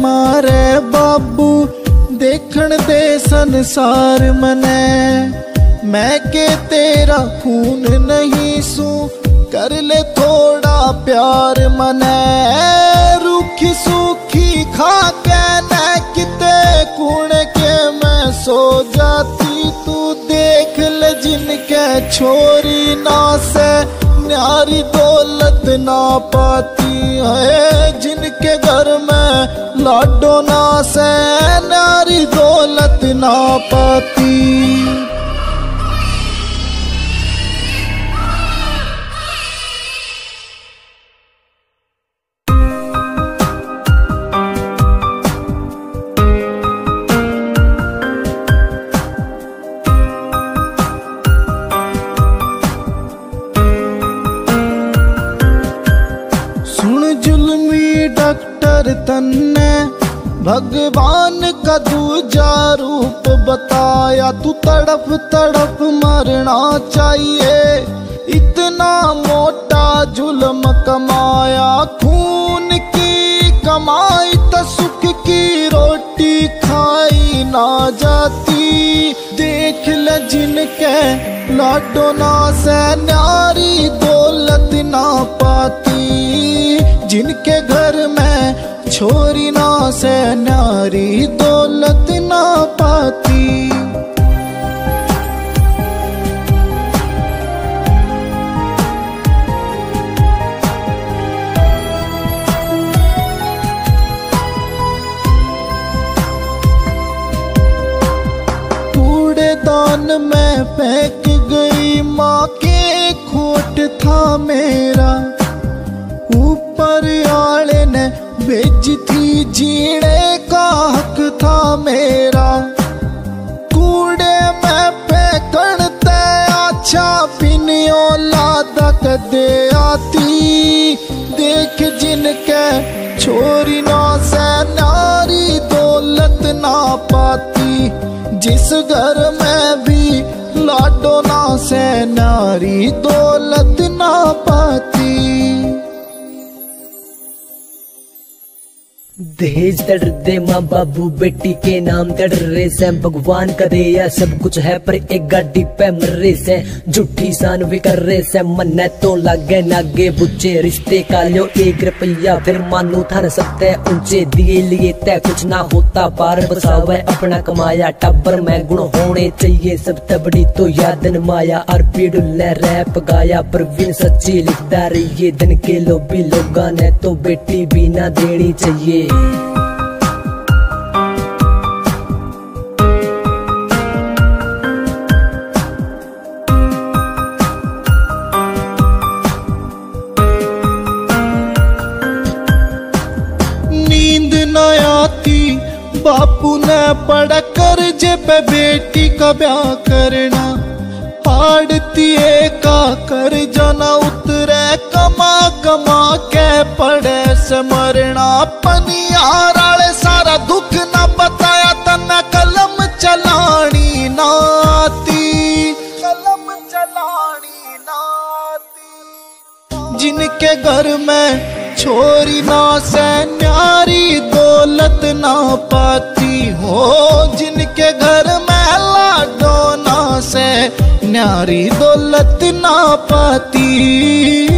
मारे बाबू देखण दे संसार मने। मैं के तेरा खून नहीं सू कर ले थोड़ा प्यार मने। रूखी सूखी खा के न किते कूण के मैं सो जाती। तू देख ले जिनके छोरी ना से न्यारी दौलत ना पाती है। जिनके घर में लाडो ना से न्यारी दौलत ना पाती। डॉक्टर तन्ने भगवान का दूजा रूप बताया। तू तड़प तड़प मरना चाहिए इतना मोटा जुल्म कमाया। खून की कमाई तो सुख की रोटी खाई ना जाती। देख ले जिनके लाडो ना से न्यारी दौलत ना पाती। जिनके घर में छोरी ना से न्यारी दौलत ना पाती। कूड़ेदान में फेंक गई माँ के खोट था मेरा। ऊपर आले ने भेजी थी जीने का हक था मेरा। कूड़े में फेंकण ते अच्छा पिनियो लादा कदे आती। देख जिनके छोरी ना से नारी दौलत ना पाती। जिस घर में भी लाडो ना से नारी दौलत ना पाती। दहेज तड़ दे माँ बाबू बेटी के नाम तड़ रहे से। भगवान का दिया सब कुछ है पर एक गाड़ी पे मर रहे से। झूठी सान भी कर रहे से मन तो लागे नागे बुच्चे। रिश्ते का लियो 1 रुपया फिर मानो थार सकते ऊंचे। दिए लिए तय कुछ ना होता पार बसावे अपना कमाया। टब्बर में गुण होने चाहिए सब तबड़ी तो यादन माया। और पीड़ुल्ले रैप गाया प्रवीण सच्ची लिखता रहिए। दिन के लोभी लोगा ने तो बेटी भी ना देनी चाहिए। नींद न आती बापू ने पड़ा कर्जे पे बेटी का ब्याह करना। हाड़ती का कर्जा न उतरे कमा कमा के पड़े से मरना। पनियार आले सारा दुख न बताया तना कलम चलानी नाती। कलम चलानी नाती। जिनके घर में छोरी ना से न्यारी दौलत ना पाती हो। जिनके घर में लाडो ना से न्यारी दौलत ना पाती।